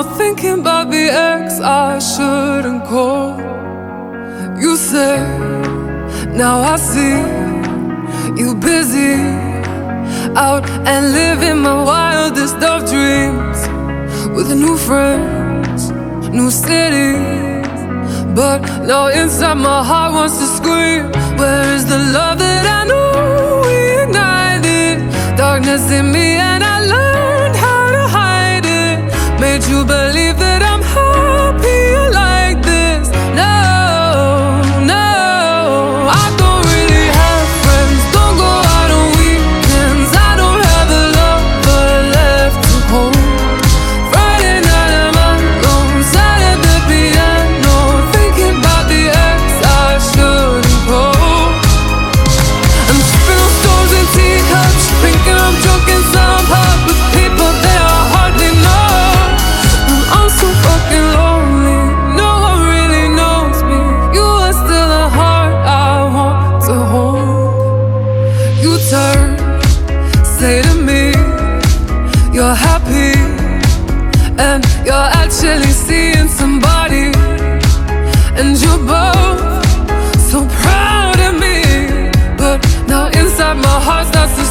thinking about the ex I shouldn't call. You say, now I see you busy out and living my wildest of dreams, with new friends, new cities. But now inside my heart wants to scream, where is the love that I knew we ignited? Darkness in me and I learned how to hide it. Made you believe that I'm happier like this. No, no, I don't really have friends, don't go out on weekends. I don't have a lover left to hold. Friday night I'm alone, sat at the piano, thinking about the ex I shouldn't call. I'm sipping on stones and teacups, thinking I'm drunk in some pub with people that I hardly know. I'm so fucking lonely, no one really knows me. You are still a heart I want to hold. You turn, say to me, you're happy, and you're actually seeing somebody, and you're both so proud of me. But now inside my heart starts to